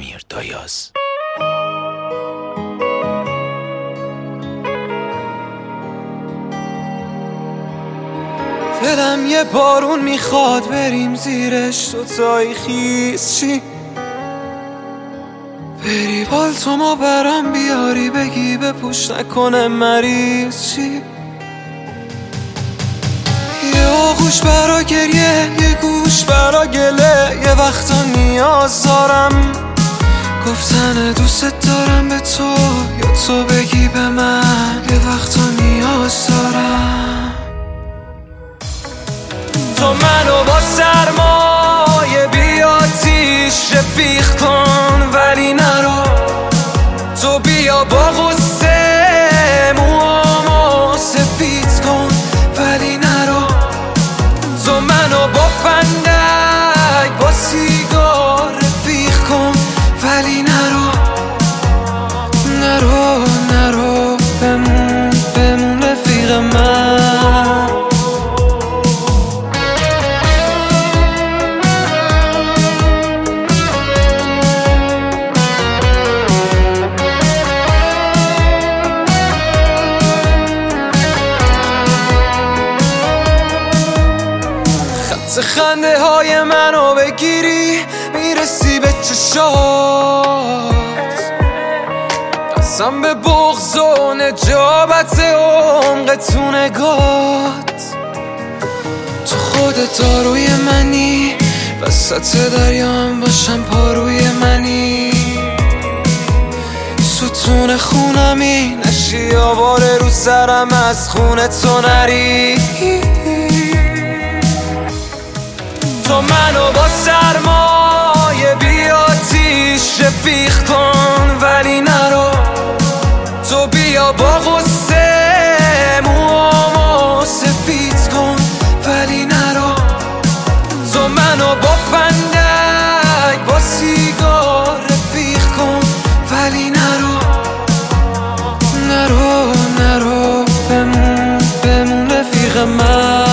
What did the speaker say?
امیر دایاز. دلم یه بارون میخواد بریم زیرش، دوتایی خیز چی بری بالتومو برام بیاری، بگی بپوش نکنه مریض چی. یه آغوش برا گریه، یه گوش برا گله، یه وقتا نیاز دارم گفتن دوست دارم به تو، یا تو بگی به من یه وقتا نیاز دارم. تو منو با سرمایه بی آتیش رفیق کن ولی نرو، تو بیا با غصه موامو سفید کن ولی نرو، تو منو با فندک با سیگار رفیق کن ولی نرو، نرو نرو، بمون رفیق من. خنده های منو بگیری میرسی به چشات، قسم به بغض و نجابت عمق تو نگات. تو خودت آروی منی، وسط دریام باشم پاروی منی، ستون خونمی نشی آواره رو سرم از خون تو نری. تو منو با سرمایه بی آتیش رفیق کن ولی نرو، تو بیا با غصه موامو سفید کن ولی نرو، تو منو با فندک با سیگار رفیق کن ولی نرو، نرو نرو، بمون رفیق من.